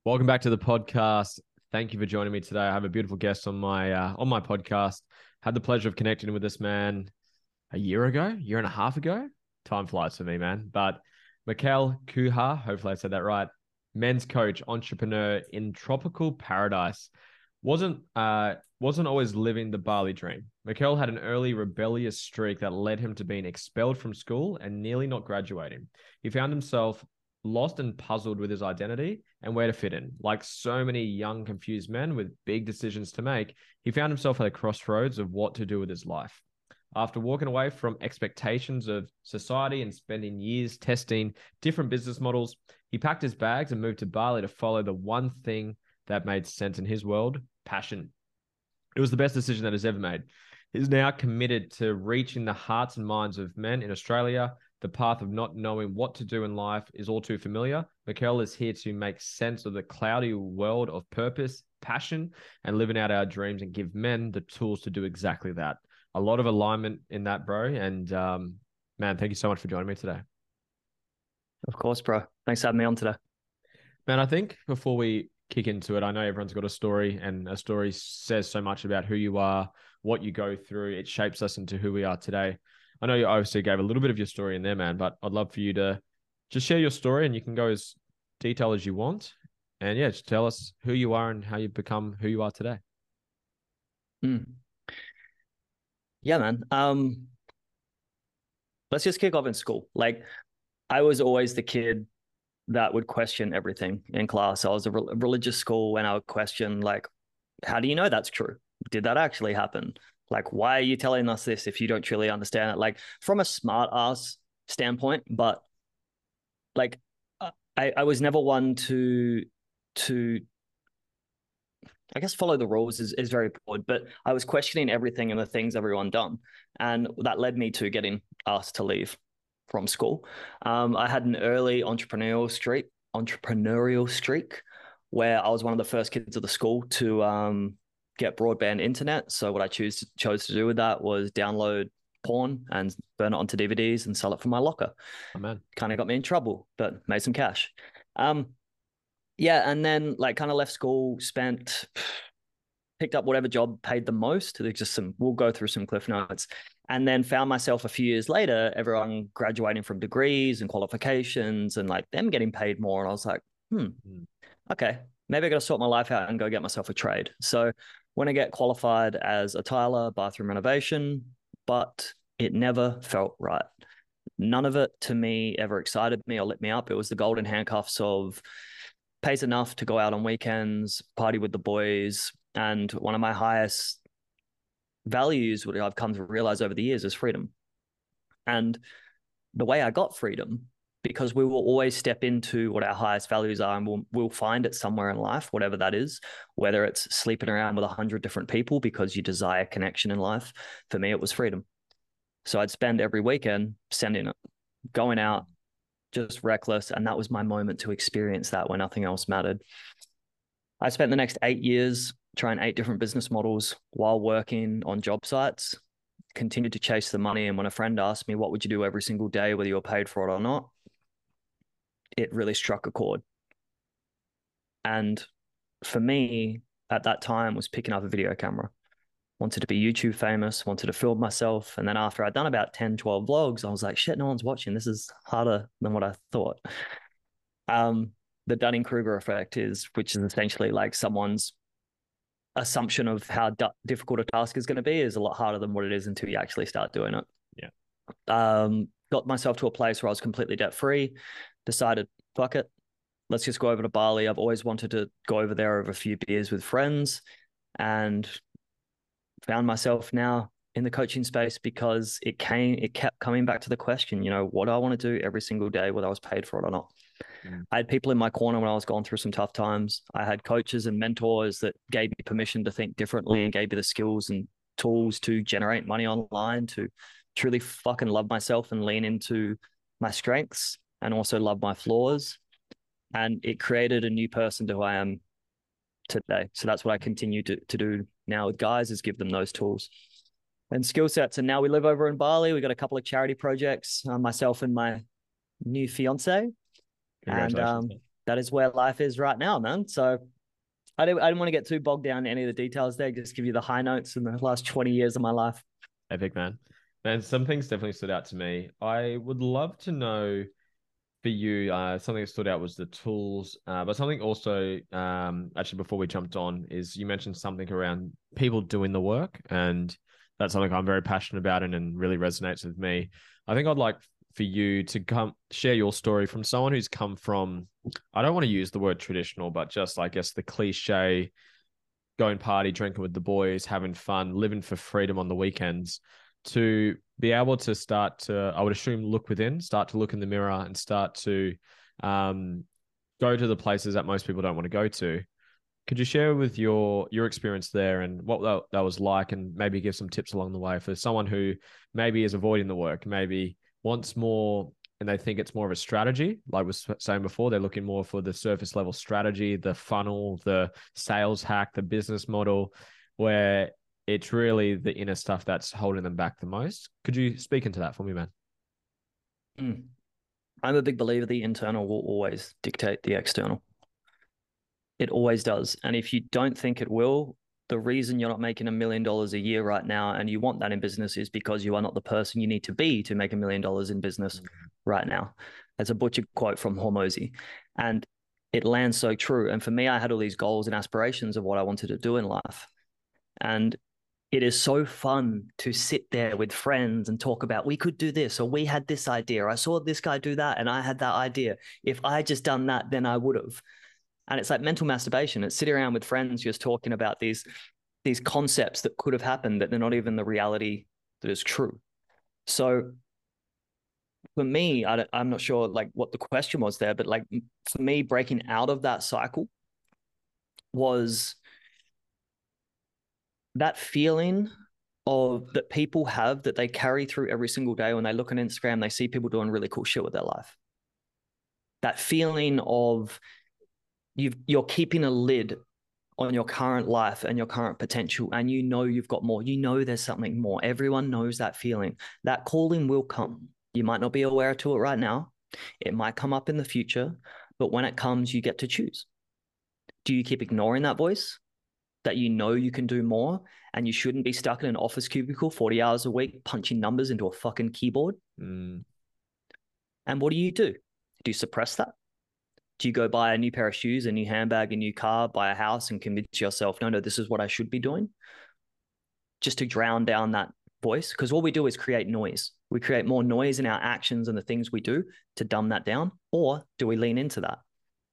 Welcome back to the podcast. Thank you for joining me today. I have a beautiful guest on my podcast. Had the pleasure of connecting with this man a year and a half ago. Time flies for me, man. But Mikhail Kuha, hopefully I said that right. Men's coach, entrepreneur in tropical paradise. Wasn't always living the Bali dream. Mikhail had an early rebellious streak that led him to being expelled from school and nearly not graduating. He found himself lost and puzzled with his identity and where to fit in. Like so many young, confused men with big decisions to make, he found himself at a crossroads of what to do with his life. After walking away from expectations of society and spending years testing different business models, he packed his bags and moved to Bali to follow the one thing that made sense in his world: passion. It was the best decision that he's ever made. He's now committed to reaching the hearts and minds of men in Australia. The path of not knowing what to do in life is all too familiar. Mikhail is here to make sense of the cloudy world of purpose, passion, and living out our dreams and give men the tools to do exactly that. A lot of alignment in that, bro. And man, thank you so much for joining me today. Of course, bro. Thanks for having me on today. Man, I think before we kick into it, I know everyone's got a story, and a story says so much about who you are, what you go through. It shapes us into who we are today. I know you obviously gave a little bit of your story in there, man, but I'd love for you to just share your story, and you can go as detailed as you want. And yeah, just tell us who you are and how you've become who you are today. Yeah, man. Let's just kick off in school. Like, I was always the kid that would question everything in class. I was a religious school, and I would question, like, how do you know that's true? Did that actually happen? Like, why are you telling us this if you don't truly understand it? Like, from a smart ass standpoint, but like, I was never one to I guess follow the rules is very broad, but I was questioning everything and the things everyone done. And that led me to getting asked to leave from school. I had an early entrepreneurial streak where I was one of the first kids of the school to get broadband internet. So what I chose to do with that was download porn and burn it onto DVDs and sell it from my locker. Oh, man. Kind of got me in trouble, but made some cash. Yeah, and then like kind of left school, picked up whatever job paid the most. There's just we'll go through some cliff notes, and then found myself a few years later, everyone graduating from degrees and qualifications and like them getting paid more. And I was like, okay, maybe I got to sort my life out and go get myself a trade. So when I get qualified as a tiler, bathroom renovation, but it never felt right. None of it to me ever excited me or lit me up. It was the golden handcuffs of pays enough to go out on weekends, party with the boys. And one of my highest values, what I've come to realize over the years, is freedom. And the way I got freedom, because we will always step into what our highest values are, and we'll find it somewhere in life, whatever that is, whether it's sleeping around with 100 different people because you desire connection in life. For me, it was freedom. So I'd spend every weekend sending it, going out, just reckless. And that was my moment to experience that when nothing else mattered. I spent the next 8 years trying 8 different business models while working on job sites, continued to chase the money. And when a friend asked me, what would you do every single day, whether you were paid for it or not, it really struck a chord. And for me at that time was picking up a video camera. Wanted to be YouTube famous, wanted to film myself. And then after I'd done about 10, 12 vlogs, I was like, shit, no one's watching. This is harder than what I thought. The Dunning-Kruger effect which is essentially like someone's assumption of how difficult a task is going to be is a lot harder than what it is until you actually start doing it. Yeah. Got myself to a place where I was completely debt free, decided, fuck it. Let's just go over to Bali. I've always wanted to go over there over a few beers with friends, and found myself now in the coaching space because it kept coming back to the question, what do I want to do every single day, whether I was paid for it or not? I had people in my corner when I was going through some tough times. I had coaches and mentors that gave me permission to think differently and gave me the skills and tools to generate money online, to truly fucking love myself and lean into my strengths and also love my flaws. And it created a new person to who I am today. So that's what I continue to do now with guys, is give them those tools and skill sets. And now we live over in Bali. We got a couple of charity projects, myself and my new fiance. And that is where life is right now, man. So I didn't want to get too bogged down in any of the details there. Just give you the high notes in the last 20 years of my life. Epic, man. And some things definitely stood out to me. I would love to know for you, something that stood out was the tools, but something also, actually, before we jumped on, is you mentioned something around people doing the work, and that's something I'm very passionate about and really resonates with me. I think I'd like for you to come share your story from someone who's come from, I don't want to use the word traditional, but just, I guess, the cliche, going party, drinking with the boys, having fun, living for freedom on the weekends, to be able to start to, I would assume, look within, start to look in the mirror and start to go to the places that most people don't want to go to. Could you share with your experience there and what that was like, and maybe give some tips along the way for someone who maybe is avoiding the work, maybe wants more and they think it's more of a strategy, like we were saying before, they're looking more for the surface level strategy, the funnel, the sales hack, the business model, where it's really the inner stuff that's holding them back the most. Could you speak into that for me, man? I'm a big believer the internal will always dictate the external. It always does. And if you don't think it will, the reason you're not making $1 million a year right now and you want that in business is because you are not the person you need to be to make $1 million in business right now. That's a butchered quote from Hormozy. And it lands so true. And for me, I had all these goals and aspirations of what I wanted to do in life. And it is so fun to sit there with friends and talk about, we could do this, or we had this idea, or I saw this guy do that and I had that idea. If I just done that, then I would have. And it's like mental masturbation. It's sitting around with friends just talking about these concepts that could have happened, that they're not even the reality that is true. So for me, I'm not sure like what the question was there, but like for me, breaking out of that cycle was that feeling of that people have that they carry through every single day. When they look on Instagram, they see people doing really cool shit with their life. That feeling of you're keeping a lid on your current life and your current potential, and you know you've got more. You know there's something more. Everyone knows that feeling. That calling will come. You might not be aware to it right now. It might come up in the future, but when it comes, you get to choose. Do you keep ignoring that voice that you know you can do more and you shouldn't be stuck in an office cubicle 40 hours a week punching numbers into a fucking keyboard? And what do? Do you suppress that? Do you go buy a new pair of shoes, a new handbag, a new car, buy a house and convince yourself, no, this is what I should be doing? Just to drown down that voice? Because all we do is create noise. We create more noise in our actions and the things we do to dumb that down. Or do we lean into that?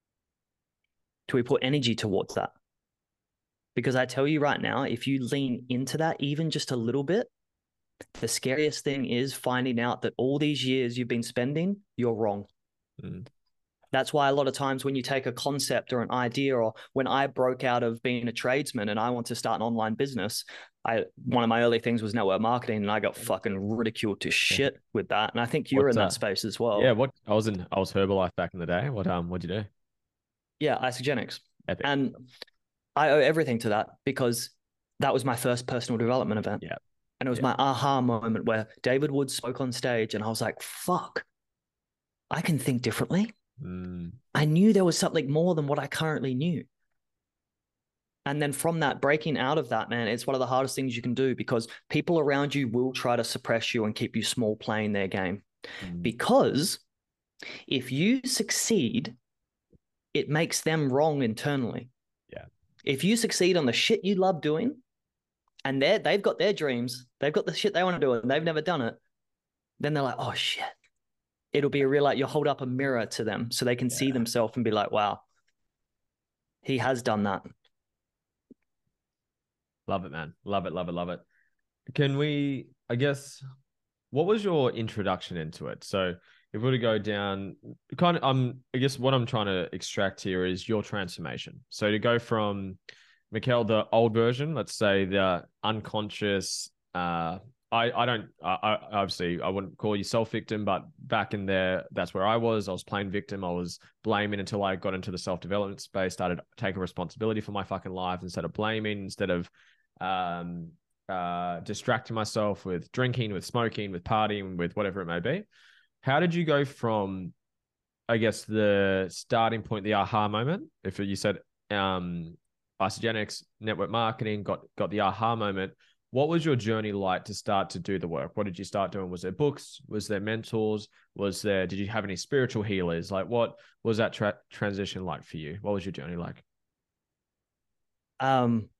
Do we put energy towards that? Because I tell you right now, if you lean into that even just a little bit, the scariest thing is finding out that all these years you've been spending, you're wrong. That's why a lot of times when you take a concept or an idea, or when I broke out of being a tradesman and I want to start an online business, one of my early things was network marketing, and I got fucking ridiculed to shit with that. And I think you're in that space as well. Yeah, I was Herbalife back in the day. What'd you do? Yeah, Isagenix. Epic. And I owe everything to that because that was my first personal development event. Yeah. And it was my aha moment where David Wood spoke on stage and I was like, fuck, I can think differently. I knew there was something more than what I currently knew. And then from that, breaking out of that, man, it's one of the hardest things you can do because people around you will try to suppress you and keep you small playing their game. Because if you succeed, it makes them wrong internally. Yeah. If you succeed on the shit you love doing, and they've got their dreams, they've got the shit they want to do, and they've never done it, then they're like, oh shit. It'll be a real, like, you'll hold up a mirror to them so they can see themselves and be like, wow, he has done that. Love it, man. Love it, love it, love it. Can we, I guess, what was your introduction into it? So if we were to go down, I guess what I'm trying to extract here is your transformation. So to go from Mikkel, the old version, let's say the unconscious, I obviously I wouldn't call you self-victim, but back in there, that's where I was playing victim. I was blaming until I got into the self-development space, started taking responsibility for my fucking life instead of blaming, instead of distracting myself with drinking, with smoking, with partying, with whatever it may be. How did you go from I guess, the starting point, the aha moment? If you said Isagenix, network marketing, got the aha moment. What was your journey like to start to do the work? What did you start doing? Was there books? Was there mentors? Did you have any spiritual healers? Like, what was that transition like for you? What was your journey like? Um,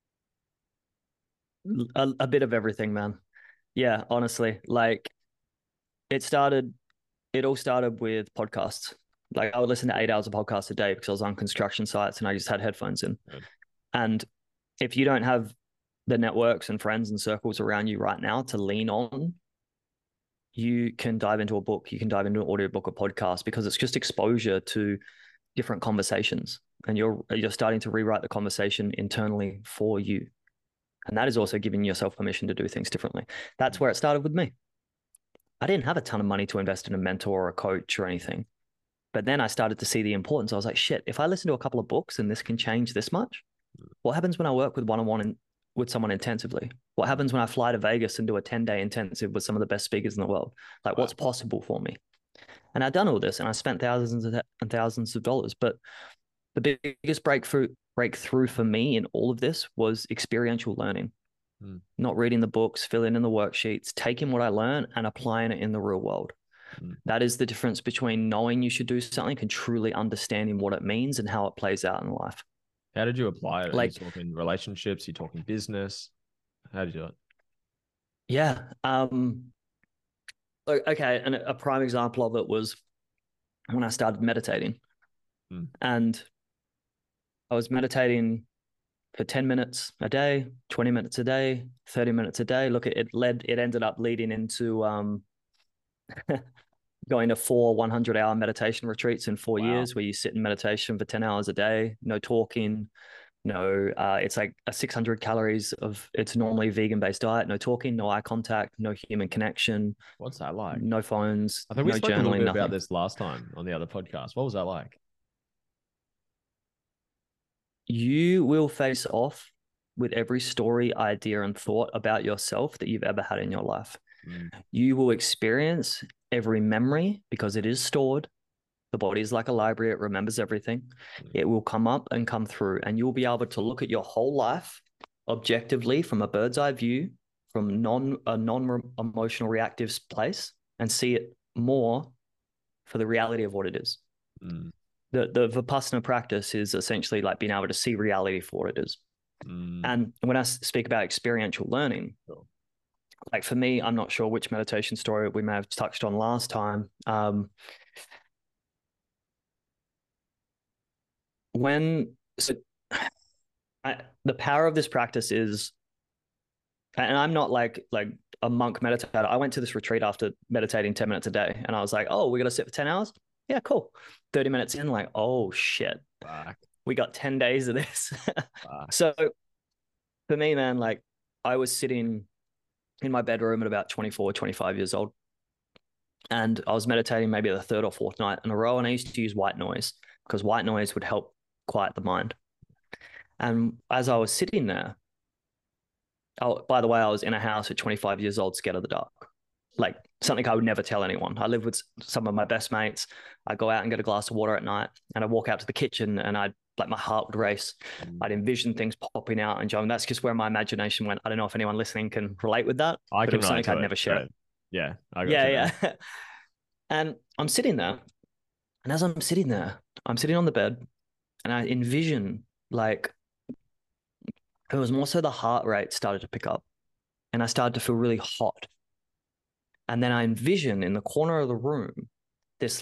a bit of everything, man. Yeah, honestly, like it all started with podcasts. Like I would listen to 8 hours of podcasts a day because I was on construction sites and I just had headphones in. Good. And if you don't have the networks and friends and circles around you right now to lean on, you can dive into a book, you can dive into an audiobook or podcast because it's just exposure to different conversations. And you're starting to rewrite the conversation internally for you. And that is also giving yourself permission to do things differently. That's where it started with me. I didn't have a ton of money to invest in a mentor or a coach or anything. But then I started to see the importance. I was like, shit, if I listen to a couple of books and this can change this much, what happens when I work with one-on-one with someone intensively? What happens when I fly to Vegas and do a 10-day intensive with some of the best speakers in the world? Like, what's possible for me? And I've done all this and I spent thousands and thousands of dollars. But the biggest breakthrough for me in all of this was experiential learning. Not reading the books, filling in the worksheets, taking what I learned and applying it in the real world. That is the difference between knowing you should do something and truly understanding what it means and how it plays out in life. How did you apply it? Are Like, you talking relationships? Are you talking business? How did you do it? yeah. Okay. And a prime example of it was when I started meditating. And I was meditating for 10 minutes a day, 20 minutes a day, 30 minutes a day. Look, it ended up leading into going to 4 100-hour meditation retreats in 4 years where you sit in meditation for 10 hours a day, no talking, no, it's like a 600 calories of, it's normally vegan-based diet, no talking, no eye contact, no human connection. What's that like? No phones, I think we no spoke journaling, a little bit nothing. about this last time on the other podcast. What was that like? You will face off with every story, idea, and thought about yourself that you've ever had in your life. You will experience every memory because it is stored. The body is like a library. It remembers everything. It will come up and come through, and you'll be able to look at your whole life objectively from a bird's eye view, from a non-emotional reactive place, and see it more for the reality of what it is. The Vipassana practice is essentially like being able to see reality for what it is. And when I speak about experiential learning, like for me, I'm not sure which meditation story we may have touched on last time. The power of this practice is, and I'm not like a monk meditator. I went to this retreat after meditating 10 minutes a day, and I was like, oh, we're going to sit for 10 hours? Yeah, cool. 30 minutes in, like, oh, shit. Fuck. We got 10 days of this. So for me, man, like I was sitting in my bedroom at about 24, 25 years old. And I was meditating maybe the third or fourth night in a row. And I used to use white noise because white noise would help quiet the mind. And as I was sitting there, by the way, I was in a house at 25 years old, scared of the dark. Like something I would never tell anyone. I live with some of my best mates. I go out and get a glass of water at night and I walk out to the kitchen and my heart would race. I'd envision things popping out and John, that's just where my imagination went. I don't know if anyone listening can relate with that. I can relate to I'd it, never share. Yeah. Yeah. And I'm sitting there. And as I'm sitting there, I'm sitting on the bed and I envision like it was more so the heart rate started to pick up and I started to feel really hot. And then I envision in the corner of the room this,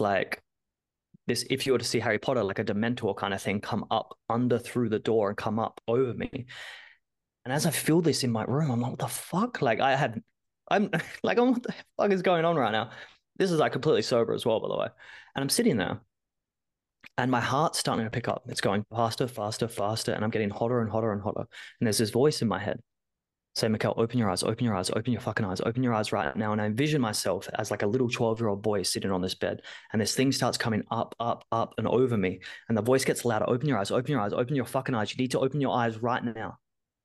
if you were to see Harry Potter, like a Dementor kind of thing come up under through the door and come up over me. And as I feel this in my room, I'm like, what the fuck? Like I'm like, what the fuck is going on right now? This is like completely sober as well, by the way. And I'm sitting there and my heart's starting to pick up. It's going faster, faster, faster. And I'm getting hotter and hotter and hotter. And there's this voice in my head say, Mikkel, open your eyes, open your eyes, open your fucking eyes, open your eyes right now. And I envision myself as like a little 12-year-old boy sitting on this bed. And this thing starts coming up, up, up and over me. And the voice gets louder. Open your eyes, open your eyes, open your fucking eyes. You need to open your eyes right now.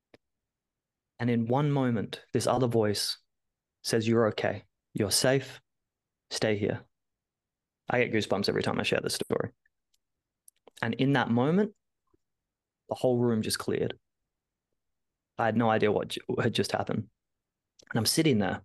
And in one moment, this other voice says, you're okay. You're safe. Stay here. I get goosebumps every time I share this story. And in that moment, the whole room just cleared. I had no idea what had just happened. And I'm sitting there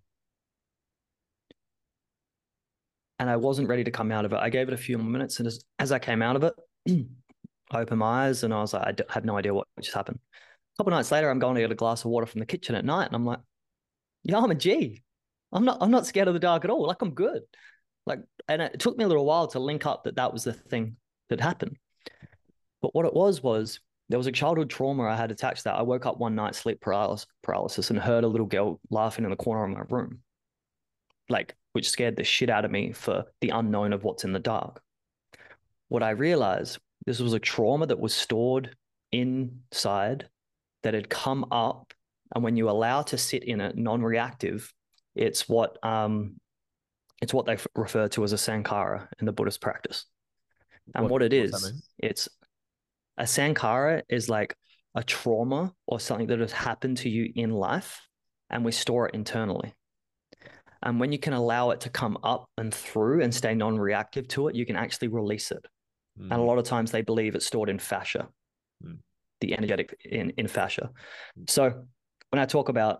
and I wasn't ready to come out of it. I gave it a few more minutes. And as I came out of it, I opened my eyes and I was like, I had no idea what just happened. A couple of nights later, I'm going to get a glass of water from the kitchen at night. And I'm like, yeah, I'm a G. I'm not scared of the dark at all. Like, I'm good. Like, and it took me a little while to link up that was the thing that happened. But what it was there was a childhood trauma I had attached to that. I woke up one night, sleep paralysis, and heard a little girl laughing in the corner of my room, like, which scared the shit out of me for the unknown of what's in the dark. What I realized, this was a trauma that was stored inside that had come up. And when you allow to sit in it, non-reactive, it's what they refer to as a sankhara in the Buddhist practice. And what it is, it's a sankhara is like a trauma or something that has happened to you in life, and we store it internally. And when you can allow it to come up and through and stay non-reactive to it, you can actually release it. And a lot of times they believe it's stored in fascia, the energetic in fascia. So when I talk about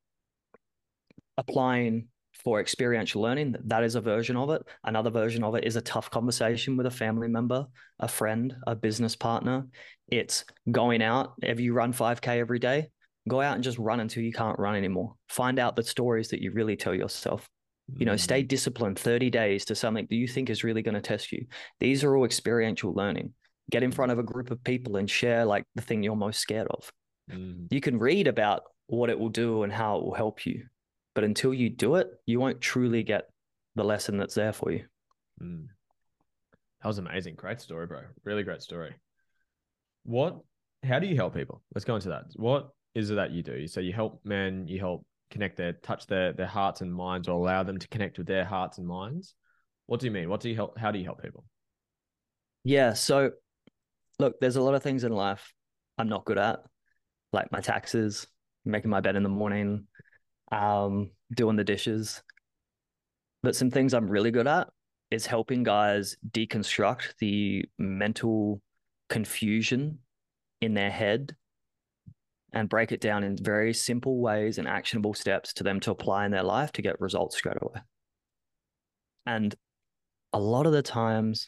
applying for experiential learning, that is a version of it. Another version of it is a tough conversation with a family member, a friend, a business partner. It's going out. If you run 5K every day, go out and just run until you can't run anymore. Find out the stories that you really tell yourself. You know, stay disciplined 30 days to something that you think is really going to test you. These are all experiential learning. Get in front of a group of people and share like the thing you're most scared of. You can read about what it will do and how it will help you. But until you do it, you won't truly get the lesson that's there for you. That was amazing. Great story, bro. Really great story. How do you help people? Let's go into that. What is it that you do? So you help men, you help touch their hearts and minds, or allow them to connect with their hearts and minds. What do you mean? How do you help people? Yeah. So look, there's a lot of things in life I'm not good at, like my taxes, making my bed in the morning, doing the dishes. But some things I'm really good at is helping guys deconstruct the mental confusion in their head and break it down in very simple ways and actionable steps to them to apply in their life to get results straight away. And a lot of the times,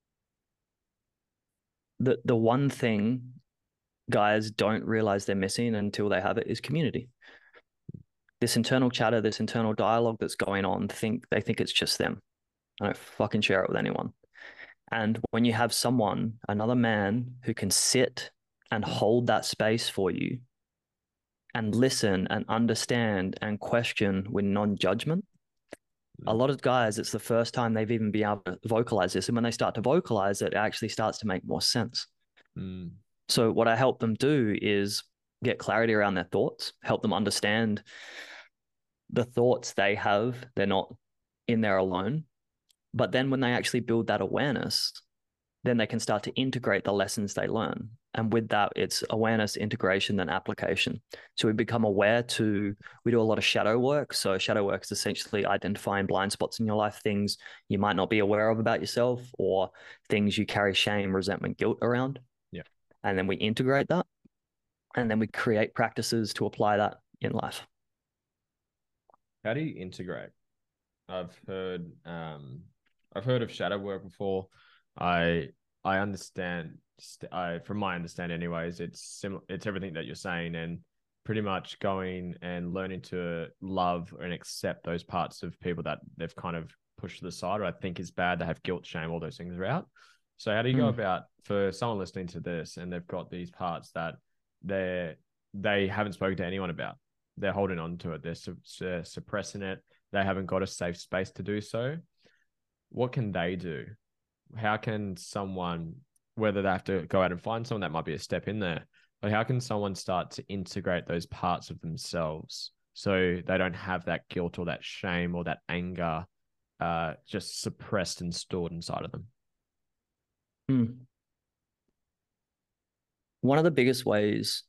the one thing guys don't realize they're missing until they have it is community. This internal chatter, this internal dialogue that's going on, they think it's just them. I don't fucking share it with anyone. And when you have someone, another man who can sit and hold that space for you and listen and understand and question with non-judgment, a lot of guys, it's the first time they've even been able to vocalize this. And when they start to vocalize it, it actually starts to make more sense. So what I help them do is get clarity around their thoughts, help them understand the thoughts they have. They're not in there alone. But then when they actually build that awareness, then they can start to integrate the lessons they learn. And with that, it's awareness, integration, then application. So we become aware we do a lot of shadow work. So shadow work is essentially identifying blind spots in your life, things you might not be aware of about yourself, or things you carry shame, resentment, guilt around. Yeah. And then we integrate that. And then we create practices to apply that in life. How do you integrate? I've heard of shadow work before. I understand. From my understanding, anyways, it's similar. It's everything that you're saying, and pretty much going and learning to love and accept those parts of people that they've kind of pushed to the side, or I think is bad. They have guilt, shame, all those things are out. So how do you go about, for someone listening to this and they've got these parts that they haven't spoken to anyone about? They're holding on to it. They're suppressing it. They haven't got a safe space to do so. What can they do? How can someone, whether they have to go out and find someone, that might be a step in there, but how can someone start to integrate those parts of themselves so they don't have that guilt or that shame or that anger just suppressed and stored inside of them? One of the biggest ways,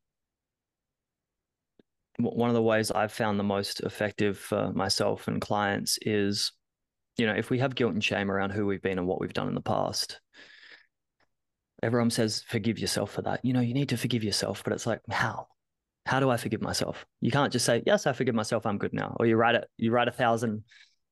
one of the ways I've found the most effective for myself and clients is if we have guilt and shame around who we've been and what we've done in the past, everyone says, forgive yourself for that. You need to forgive yourself, but it's like, how? How do I forgive myself? You can't just say, yes, I forgive myself, I'm good now. Or you write 1,000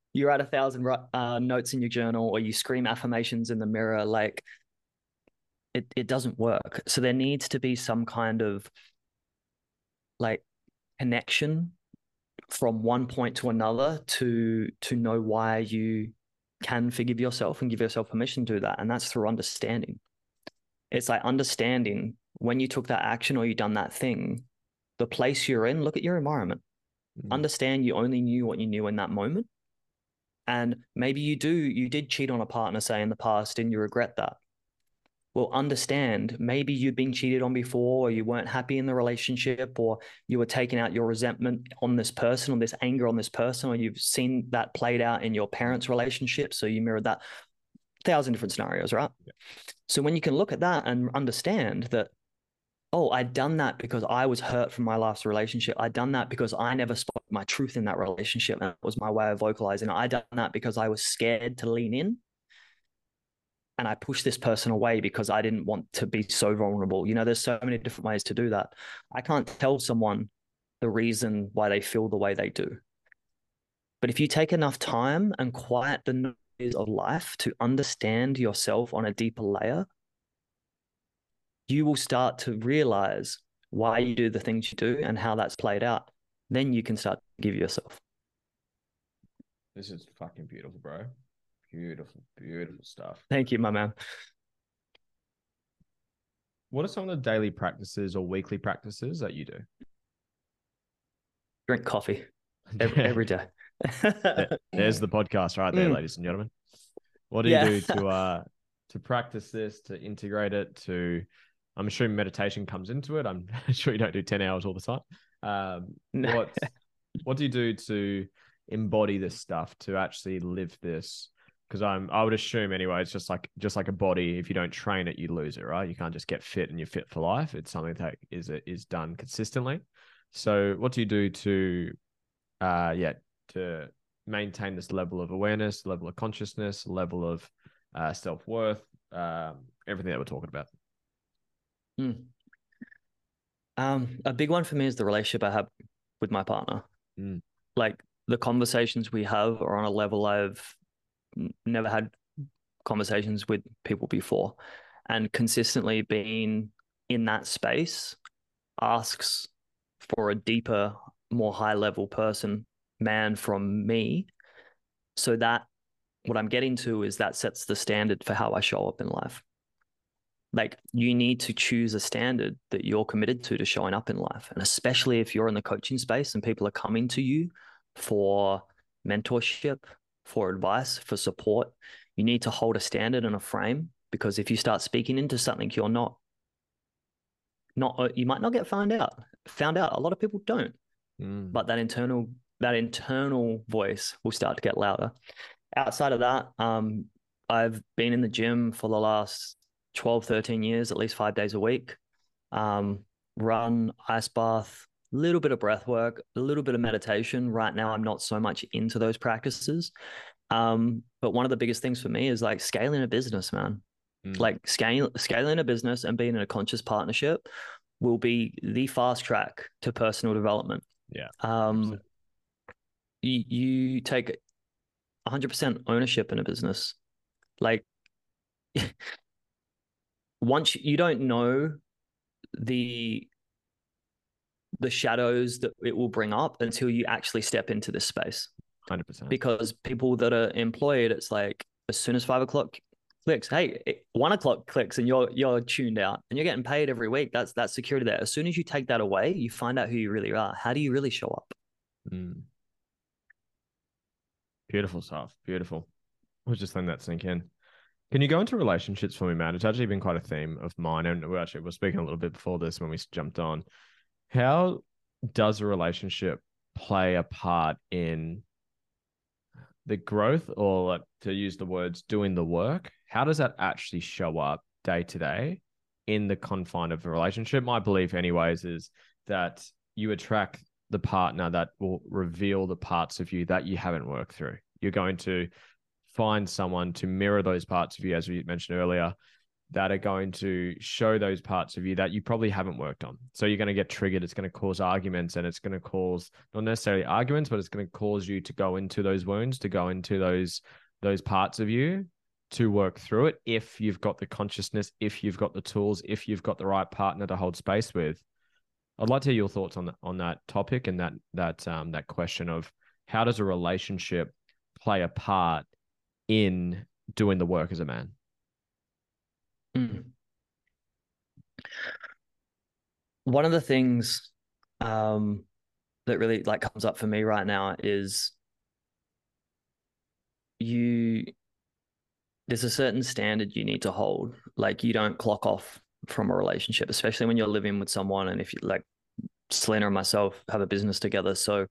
notes in your journal, or you scream affirmations in the mirror. Like, it doesn't work. So there needs to be some kind of like connection from one point to another to know why you can forgive yourself and give yourself permission to do that. And that's through understanding. It's like understanding when you took that action or you done that thing, the place you're in, look at your environment. Understand you only knew what you knew in that moment. And maybe you did cheat on a partner, say, in the past, and you regret that. Well, understand maybe you've been cheated on before, or you weren't happy in the relationship, or you were taking out your resentment on this person, or this anger on this person, or you've seen that played out in your parents' relationship. So you mirrored that. 1,000 different scenarios, right? Yeah. So when you can look at that and understand that, oh, I'd done that because I was hurt from my last relationship. I'd done that because I never spoke my truth in that relationship. And that was my way of vocalizing. I'd done that because I was scared to lean in. And I pushed this person away because I didn't want to be so vulnerable. There's so many different ways to do that. I can't tell someone the reason why they feel the way they do. But if you take enough time and quiet the noise of life to understand yourself on a deeper layer, you will start to realize why you do the things you do and how that's played out. Then you can start to give yourself. This is fucking beautiful, bro. Beautiful, beautiful stuff. Thank you, my man. What are some of the daily practices or weekly practices that you do? Drink coffee every day. There's the podcast right there, ladies and gentlemen. What do you do to practice this, to integrate it, I'm assuming meditation comes into it. I'm sure you don't do 10 hours all the time. No. What do you do to embody this stuff, to actually live this? Because I would assume anyway, it's just like a body. If you don't train it, you lose it, right? You can't just get fit and you're fit for life. It's something that is done consistently. So what do you do to maintain this level of awareness, level of consciousness, level of self-worth, everything that we're talking about? A big one for me is the relationship I have with my partner. Like, the conversations we have are on a level I've never had conversations with people before, and consistently being in that space asks for a deeper, more high level man from me. So that what I'm getting to is that sets the standard for how I show up in life. Like, you need to choose a standard that you're committed to showing up in life. And especially if you're in the coaching space and people are coming to you for mentorship, for advice, for support, you need to hold a standard and a frame, because if you start speaking into something you're not, you might not get found out. A lot of people don't, but that internal voice will start to get louder. Outside of that, I've been in the gym for the last 12, 13 years, at least 5 days a week. Run, ice bath, a little bit of breath work, a little bit of meditation. Right now, I'm not so much into those practices. But one of the biggest things for me is like scaling a business, man. Like scaling a business and being in a conscious partnership will be the fast track to personal development. Yeah. You take 100% ownership in a business. Like, once you don't know the shadows that it will bring up until you actually step into this space. 100%. Because people that are employed, it's like as soon as 5 o'clock clicks, hey, 1 o'clock clicks, and you're tuned out and you're getting paid every week. That's security there. As soon as you take that away, you find out who you really are. How do you really show up? Beautiful stuff. Beautiful. I was just letting that sink in. Can you go into relationships for me, man? It's actually been quite a theme of mine, and we're speaking a little bit before this when we jumped on. How does a relationship play a part in the growth, or, like, to use the words, doing the work? How does that actually show up day to day in the confine of a relationship? My belief anyways is that you attract the partner that will reveal the parts of you that you haven't worked through. You're going to find someone to mirror those parts of you, as we mentioned earlier, that are going to show those parts of you that you probably haven't worked on. So you're going to get triggered. It's going to cause arguments, and it's going to cause not necessarily arguments, but it's going to cause you to go into those wounds, to go into those parts of you, to work through it. If you've got the consciousness, if you've got the tools, if you've got the right partner to hold space with. I'd like to hear your thoughts on that topic and that question of how does a relationship play a part in doing the work as a man? Mm. One of the things that really like comes up for me right now is there's a certain standard you need to hold. Like you don't clock off from a relationship, especially when you're living with someone. And if you like Selena and myself have a business together. So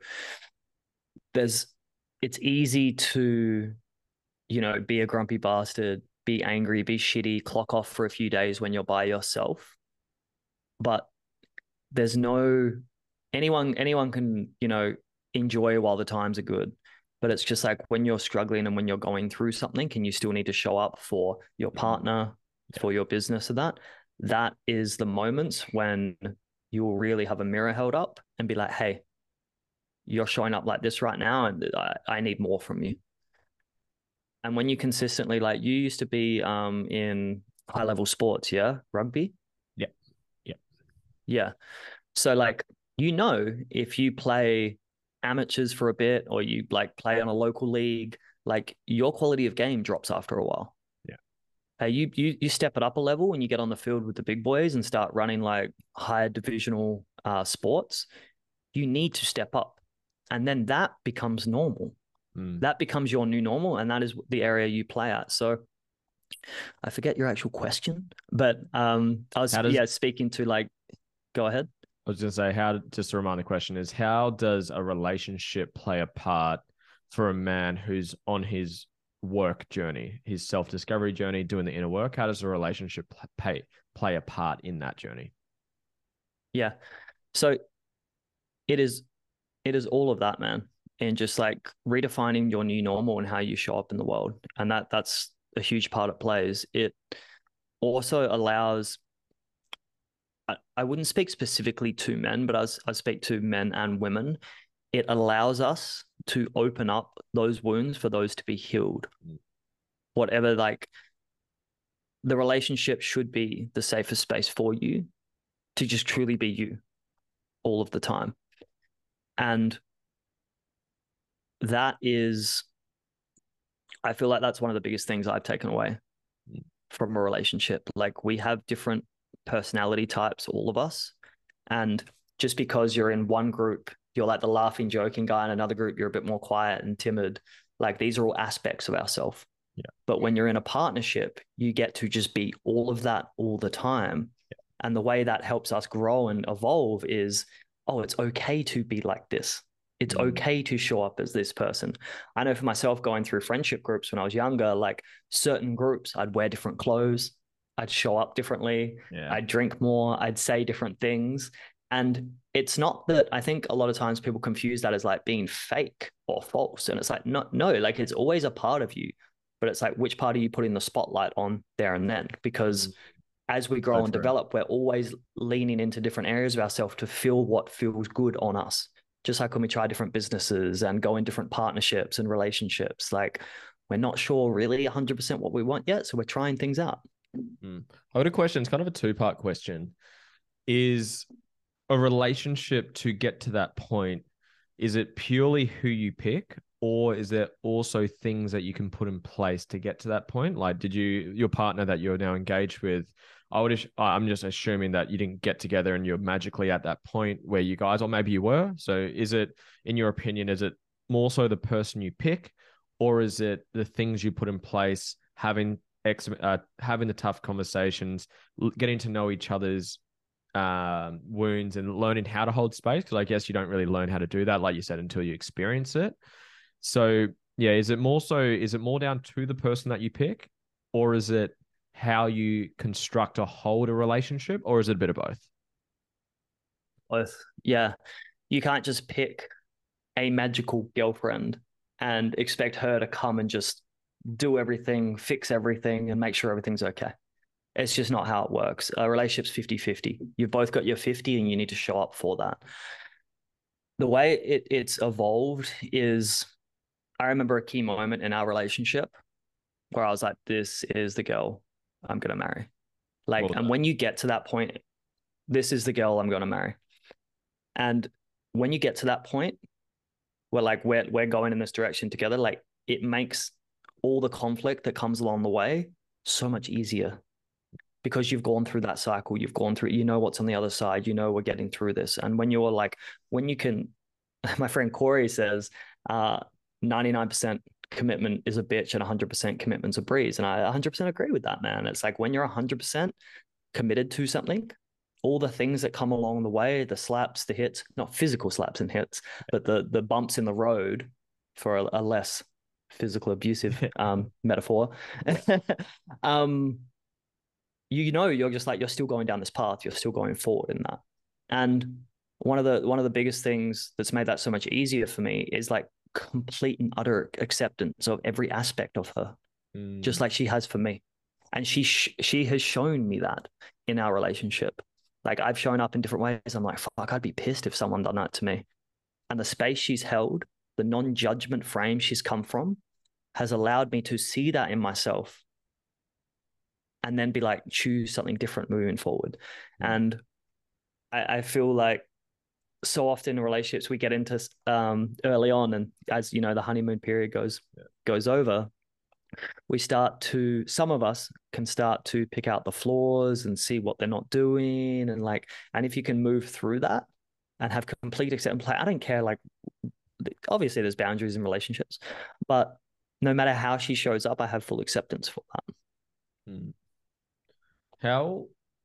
it's easy to, be a grumpy bastard, be angry, be shitty, clock off for a few days when you're by yourself. But there's no anyone can, enjoy while the times are good. But it's just like when you're struggling and when you're going through something, can you still need to show up for your partner, for your business, and that is the moments when you will really have a mirror held up and be like, hey, you're showing up like this right now, and I need more from you. And when you consistently, like you used to be in high level sports, yeah, rugby. Yeah. So like, if you play amateurs for a bit or you like play on a local league, like your quality of game drops after a while. Yeah. Hey, you step it up a level when you get on the field with the big boys and start running like higher divisional sports, you need to step up. And then that becomes normal. That becomes your new normal. And that is the area you play at. So I forget your actual question, but I was speaking to like, go ahead. I was going to say, just to remind the question is, how does a relationship play a part for a man who's on his work journey, his self-discovery journey, doing the inner work? How does a relationship play a part in that journey? Yeah. So it is all of that, man. And just like redefining your new normal and how you show up in the world. And that's a huge part it plays. It also allows, I wouldn't speak specifically to men, but I speak to men and women. It allows us to open up those wounds for those to be healed. Whatever, like the relationship should be the safest space for you to just truly be you all of the time. And I feel like that's one of the biggest things I've taken away from a relationship. Like we have different personality types, all of us. And just because you're in one group, you're like the laughing, joking guy. In another group, you're a bit more quiet and timid. Like these are all aspects of ourselves. Yeah. But when you're in a partnership, you get to just be all of that all the time. Yeah. And the way that helps us grow and evolve is, it's okay to be like this. It's okay to show up as this person. I know for myself, going through friendship groups when I was younger, like certain groups, I'd wear different clothes. I'd show up differently. Yeah. I'd drink more. I'd say different things. And it's not that, I think a lot of times people confuse that as like being fake or false. And it's like, no, like it's always a part of you, but it's like, which part are you putting the spotlight on there and then? Because as we grow and develop, we're always leaning into different areas of ourselves to feel what feels good on us. Just like when we try different businesses and go in different partnerships and relationships, like we're not sure really 100% what we want yet. So we're trying things out. I got a question. It's kind of a two-part question. Is a relationship, to get to that point, is it purely who you pick, or is there also things that you can put in place to get to that point? Like, your partner that you're now engaged with, I'm just assuming that you didn't get together and you're magically at that point where you guys, or maybe you were. So is it, in your opinion, is it more so the person you pick, or is it the things you put in place, having the tough conversations, getting to know each other's wounds and learning how to hold space? Because I guess you don't really learn how to do that, like you said, until you experience it. So yeah, is it more down to the person that you pick, or is it how you construct or hold a relationship, or is it a bit of both? Both. Yeah. You can't just pick a magical girlfriend and expect her to come and just do everything, fix everything, and make sure everything's okay. It's just not how it works. A relationship's 50-50. You've both got your 50 and you need to show up for that. The way it's evolved is, I remember a key moment in our relationship where I was like, this is the girl I'm going to marry. Like, Well and done. when you get to that point, this is the girl I'm going to marry. And when you get to that point where like we're going in this direction together, like it makes all the conflict that comes along the way so much easier, because you've gone through that cycle, you've gone through, you know what's on the other side, you know we're getting through this. And when you're like, when you can, my friend Corey says, 99% commitment is a bitch and 100% commitment's a breeze. And I 100% agree with that, man. It's like when you're 100% committed to something, all the things that come along the way, the slaps, the hits, not physical slaps and hits, but the bumps in the road, for a less physical abusive metaphor. You know, you're just like, you're still going down this path, you're still going forward in that. And one of the biggest things that's made that so much easier for me is like complete and utter acceptance of every aspect of her, just like she has for me. And she has shown me that in our relationship. Like I've shown up in different ways. I'm like, fuck, I'd be pissed if someone done that to me. And the space she's held, the non-judgment frame she's come from, has allowed me to see that in myself and then be like, choose something different moving forward. And I feel like so often in relationships we get into early on, and as you know, the honeymoon period goes over, we start to, some of us can start to pick out the flaws and see what they're not doing, and like, and if you can move through that and have complete acceptance, like I don't care, like obviously there's boundaries in relationships, but no matter how she shows up, I have full acceptance for that. How,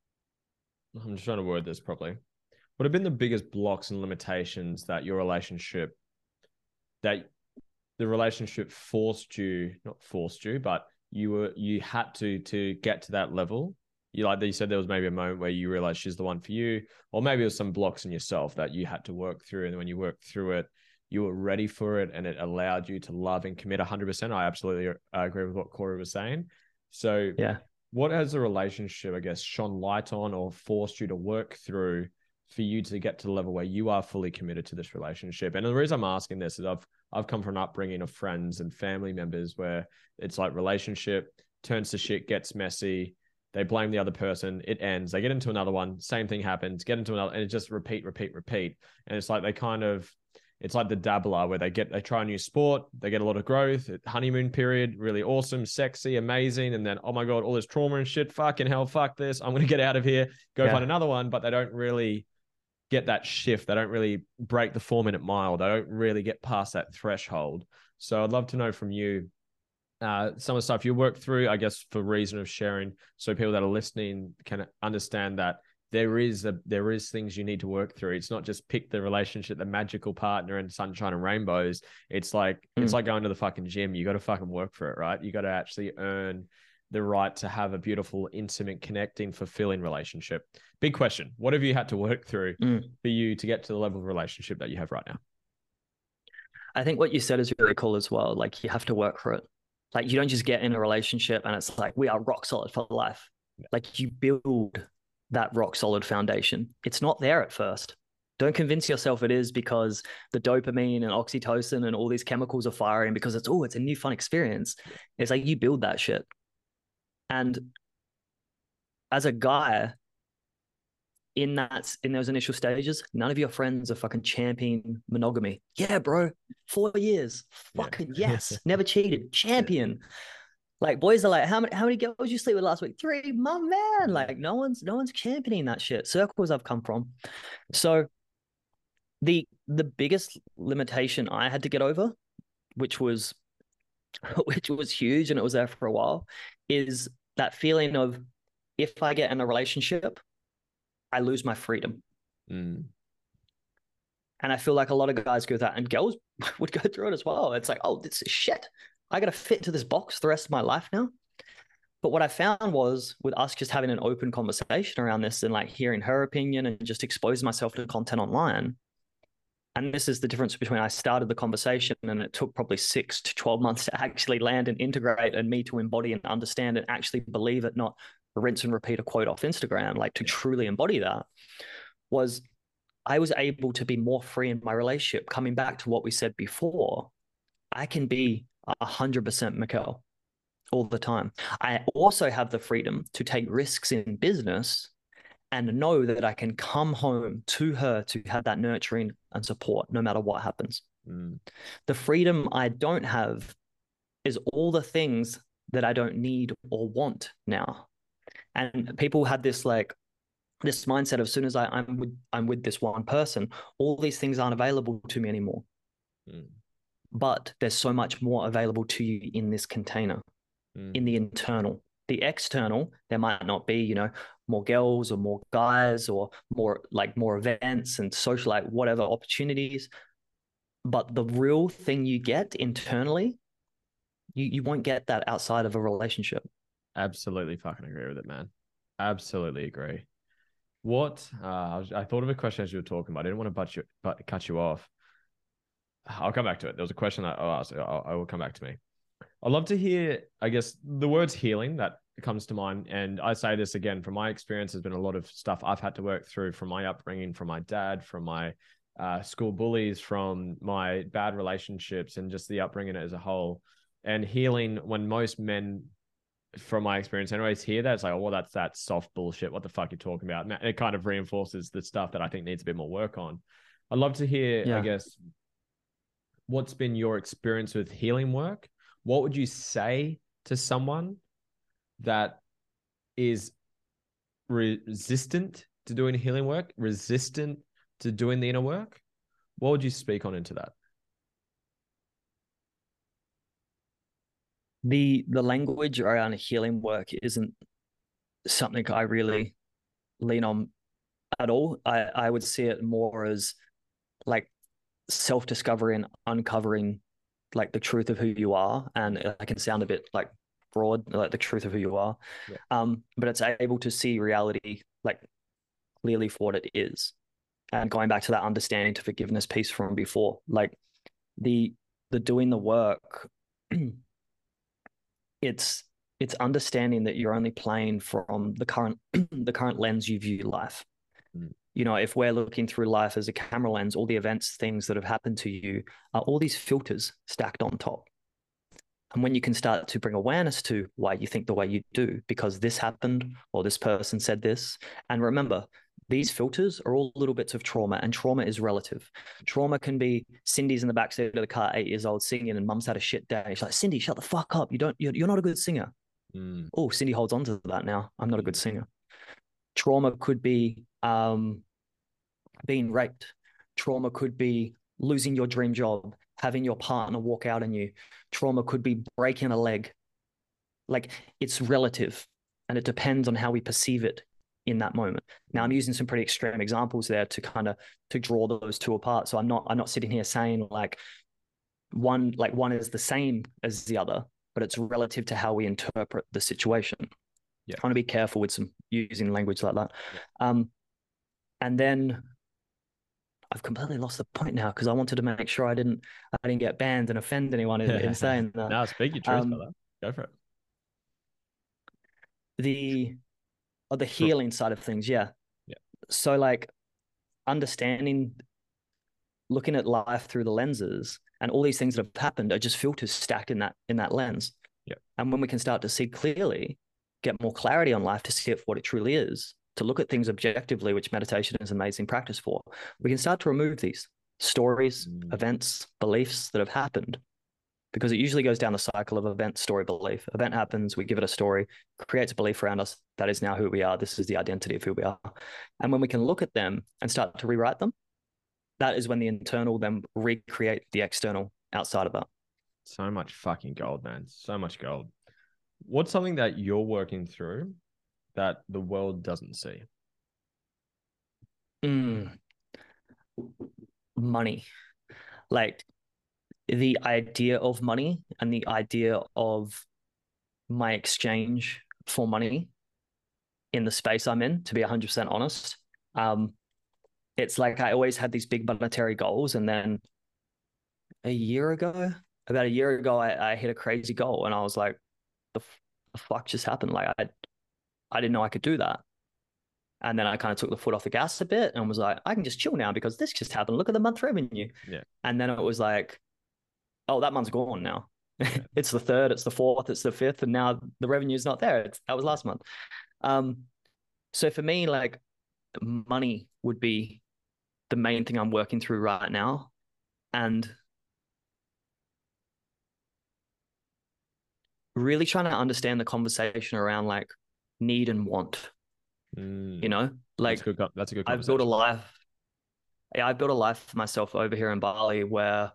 I'm just trying to word this properly. What have been the biggest blocks and limitations that your relationship, that the relationship forced you, not forced you, but you had to get to that level? You, like you said, there was maybe a moment where you realized she's the one for you, or maybe it was some blocks in yourself that you had to work through. And when you worked through it, you were ready for it and it allowed you to love and commit 100%. I absolutely agree with what Corey was saying. So Yeah. what has the relationship, I guess, shone light on or forced you to work through for you to get to the level where you are fully committed to this relationship? And the reason I'm asking this is I've come from an upbringing of friends and family members where it's like relationship turns to shit, gets messy. They blame the other person. It ends. They get into another one. Same thing happens. Get into another, and it just repeat. And it's like it's like the dabbler where they try a new sport, they get a lot of growth, honeymoon period, really awesome, sexy, amazing. And then, oh my God, all this trauma and shit, fucking hell, fuck this. I'm going to get out of here, go find another one. But they don't really get that shift. They don't really break the 4-minute mile. They don't really get past that threshold. So I'd love to know from you some of the stuff you work through, I guess, for reason of sharing, so people that are listening can understand that there is things you need to work through. It's not just pick the relationship, the magical partner and sunshine and rainbows. It's like going to the fucking gym. You got to fucking work for it, right? You got to actually earn the right to have a beautiful, intimate, connecting, fulfilling relationship. Big question. What have you had to work through for you to get to the level of relationship that you have right now? I think what you said is really cool as well. Like you have to work for it. Like you don't just get in a relationship and it's like, we are rock solid for life. Yeah. Like you build that rock solid foundation. It's not there at first. Don't convince yourself it is because the dopamine and oxytocin and all these chemicals are firing because it's a new fun experience. Yeah. It's like you build that shit. And as a guy in those initial stages, none of your friends are fucking championing monogamy. Yeah, bro, 4 years. Fucking yes. Never cheated. Champion. Yeah. Like boys are like, how many girls you sleep with last week? 3, my man. Like no one's championing that shit. Circles I've come from. So the biggest limitation I had to get over, which was huge and it was there for a while, is that feeling of if I get in a relationship, I lose my freedom. And I feel like a lot of guys go that, and girls would go through it as well. It's like, oh, this is shit. I got to fit into this box the rest of my life now. But what I found was with us just having an open conversation around this and like hearing her opinion and just exposing myself to content online, And this is the difference between I started the conversation and it took probably 6 to 12 months to actually land and integrate, and me to embody and understand and actually believe it, not rinse and repeat a quote off Instagram, like to truly embody that, was I was able to be more free in my relationship. Coming back to what we said before, I can be 100% Mikkel all the time. I also have the freedom to take risks in business and know that I can come home to her to have that nurturing and support no matter what happens. The freedom I don't have is all the things that I don't need or want now. And people had this like this mindset of as soon as I'm with this one person, all these things aren't available to me anymore. But there's so much more available to you in this container, in the internal. The external, there might not be, you know, more girls or more guys or more events and social, like whatever opportunities. But the real thing you get internally, you won't get that outside of a relationship. Absolutely fucking agree with it, man. Absolutely agree. What I thought of a question as you were talking, but I didn't want to cut you off. I'll come back to it. There was a question that I'll ask. I will come back to me. I'd love to hear, I guess, the words healing that comes to mind. And I say this again, from my experience, there's been a lot of stuff I've had to work through from my upbringing, from my dad, from my school bullies, from my bad relationships, and just the upbringing as a whole. And healing, when most men, from my experience anyways, hear that, it's like, oh, well, that's that soft bullshit. What the fuck are you talking about? And it kind of reinforces the stuff that I think needs a bit more work on. I'd love to hear, I guess, what's been your experience with healing work? What would you say to someone that is resistant to doing healing work, resistant to doing the inner work? What would you speak on into that? The language around healing work isn't something I really lean on at all. I would see it more as like self-discovery and uncovering like the truth of who you are. And I can sound a bit like broad, like the truth of who you are. But it's able to see reality like clearly for what it is. And going back to that understanding to forgiveness piece from before, like the doing the work, it's understanding that you're only playing from the current lens you view life. You know, if we're looking through life as a camera lens, all the events, things that have happened to you are all these filters stacked on top. And when you can start to bring awareness to why you think the way you do, because this happened or this person said this. And remember, these filters are all little bits of trauma, and trauma is relative. Trauma can be Cindy's in the backseat of the car, 8 years old, singing, and mum's had a shit day. She's like, Cindy, shut the fuck up. You're not a good singer. Oh, Cindy holds on to that now. I'm not a good singer. Trauma could be being raped. Trauma could be losing your dream job, having your partner walk out on you. Trauma could be breaking a leg. Like, it's relative, and it depends on how we perceive it in that moment. Now, I'm using some pretty extreme examples there to draw those two apart. So I'm not sitting here saying like one is the same as the other, but it's relative to how we interpret the situation. I want to be careful with some using language like that. And then I've completely lost the point now because I wanted to make sure I didn't get banned and offend anyone in saying that. No, speak your truth, brother. Go for it. The healing side of things, So like understanding, looking at life through the lenses, and all these things that have happened are just filters stacked in that lens. And when we can start to see clearly, get more clarity on life, to see it for what it truly is, to look at things objectively, which meditation is an amazing practice for, we can start to remove these stories, events, beliefs that have happened, because it usually goes down the cycle of event, story, belief. Event happens, we give it a story, creates a belief around us. That is now who we are. This is the identity of who we are. And when we can look at them and start to rewrite them, that is when the internal then recreate the external outside of that. So much fucking gold, man. So much gold. What's something that you're working through that the world doesn't see? Money. Like the idea of money and the idea of my exchange for money in the space I'm in, to be 100% honest. it's like I always had these big monetary goals, and then about a year ago, I hit a crazy goal, and I was like, the fuck just happened? Like I didn't know I could do that. And then I kind of took the foot off the gas a bit and was like, I can just chill now because this just happened. Look at the month revenue. Yeah. And then it was like, oh, that month's gone now. Yeah. It's the third, it's the fourth, it's the fifth, and now the revenue's not there. That was last month. So for me, like money would be the main thing I'm working through right now. And really trying to understand the conversation around like need and want. You know, like that's a good I've built a conversation. life. Yeah, I built a life for myself over here in Bali where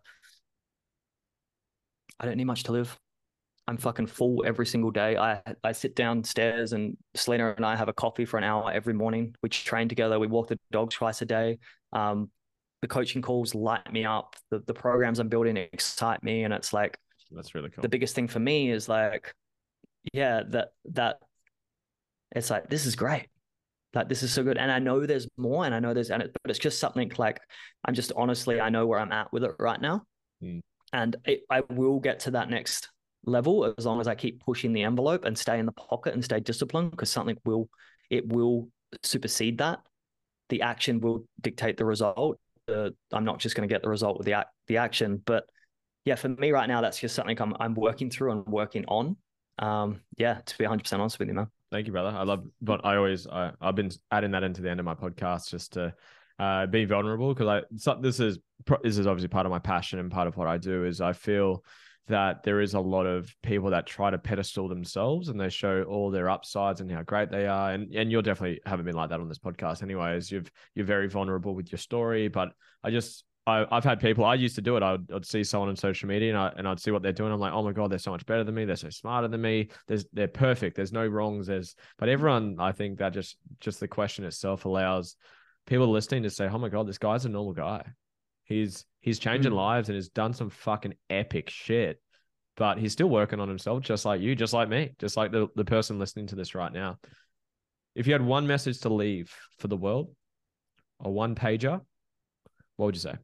I don't need much to live. I'm fucking full every single day. I sit downstairs and Selena and I have a coffee for an hour every morning. We train together. We walk the dogs twice a day. The coaching calls light me up. The programs I'm building excite me, and it's like that's really cool. The biggest thing for me is like, yeah, that it's like this is great. Like this is so good, and I know there's more, and I know there's, but it's just something like I'm just honestly I know where I'm at with it right now, and I will get to that next level as long as I keep pushing the envelope and stay in the pocket and stay disciplined, because something will supersede that. The action will dictate the result. I'm not just going to get the result with the action, but yeah, for me right now, that's just something I'm working through and working on. Yeah, to be 100% honest with you, man. Thank you, brother. I love, but I've been adding that into the end of my podcast just to be vulnerable, because this is obviously part of my passion, and part of what I do is I feel that there is a lot of people that try to pedestal themselves and they show all their upsides and how great they are. And you're definitely haven't been like that on this podcast anyways. You're very vulnerable with your story, but I've had people, I used to do it. I'd see someone on social media and I'd see what they're doing. I'm like, oh my God, they're so much better than me. They're so smarter than me. They're perfect. There's no wrongs. But everyone, I think that just the question itself allows people listening to say, oh my God, this guy's a normal guy. He's changing lives and has done some fucking epic shit, but he's still working on himself, just like you, just like me, just like the person listening to this right now. If you had one message to leave for the world, or one pager, what would you say?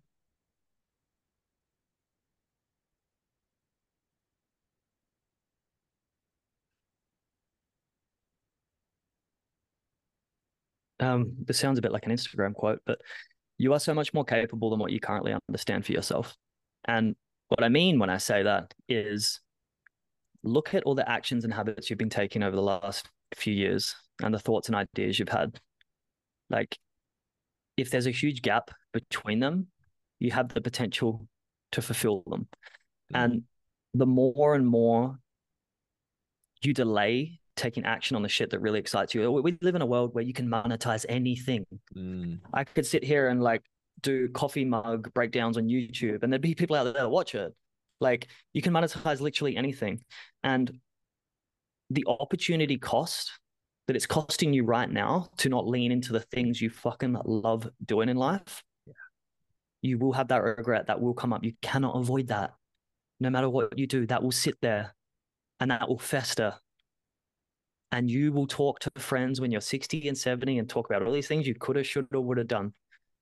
This sounds a bit like an Instagram quote, but you are so much more capable than what you currently understand for yourself. And what I mean when I say that is look at all the actions and habits you've been taking over the last few years and the thoughts and ideas you've had. Like, if there's a huge gap between them, you have the potential to fulfill them. And the more and more you delay taking action on the shit that really excites you, we live in a world where you can monetize anything. I could sit here and like do coffee mug breakdowns on YouTube, and there'd be people out there that watch it. Like, you can monetize literally anything. And the opportunity cost that it's costing you right now to not lean into the things you fucking love doing in life, you will have that regret that will come up. You cannot avoid that. No matter what you do, that will sit there and that will fester. And you will talk to friends when you're 60 and 70 and talk about all these things you could have, should have, would have done.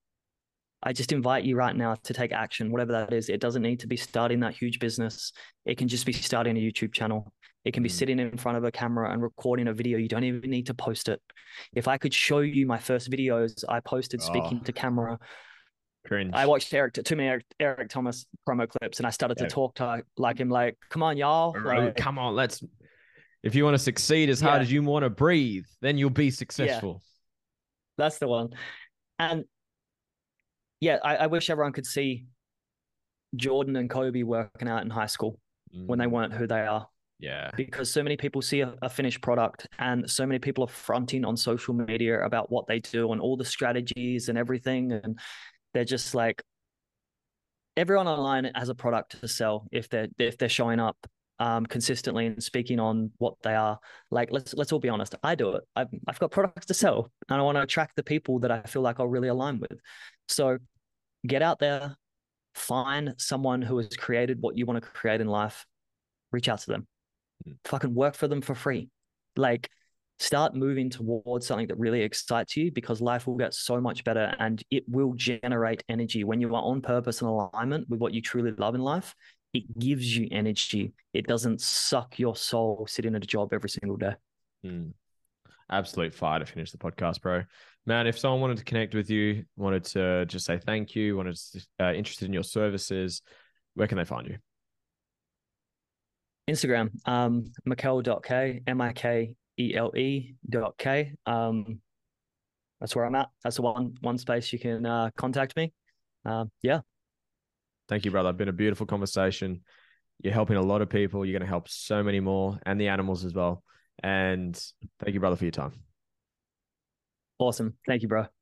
I just invite you right now to take action, whatever that is. It doesn't need to be starting that huge business. It can just be starting a YouTube channel. It can be sitting in front of a camera and recording a video. You don't even need to post it. If I could show you my first videos I posted speaking to camera, cringe. I watched too many Eric Thomas promo clips, and I started to talk to like him, like, come on, y'all. Like, come on, if you want to succeed as hard as you want to breathe, then you'll be successful. Yeah. That's the one. And yeah, I wish everyone could see Jordan and Kobe working out in high school when they weren't who they are. Yeah. Because so many people see a finished product, and so many people are fronting on social media about what they do and all the strategies and everything. And they're just like, everyone online has a product to sell if they're showing up consistently and speaking on what they are. Like, let's all be honest. I do it. I've got products to sell, and I want to attract the people that I feel like I'll really align with. So get out there, find someone who has created what you want to create in life, reach out to them, fucking work for them for free. Like, start moving towards something that really excites you, because life will get so much better and it will generate energy. When you are on purpose and alignment with what you truly love in life, it gives you energy. It doesn't suck your soul sitting at a job every single day. Absolute fire to finish the podcast, bro. Man, if someone wanted to connect with you, wanted to just say thank you, wanted to, interested in your services, where can they find you? Instagram, Mikele.k, Mikele.k. That's where I'm at. That's the one space you can contact me. Yeah. Thank you, brother. Been a beautiful conversation. You're helping a lot of people. You're going to help so many more, and the animals as well. And thank you, brother, for your time. Awesome. Thank you, bro.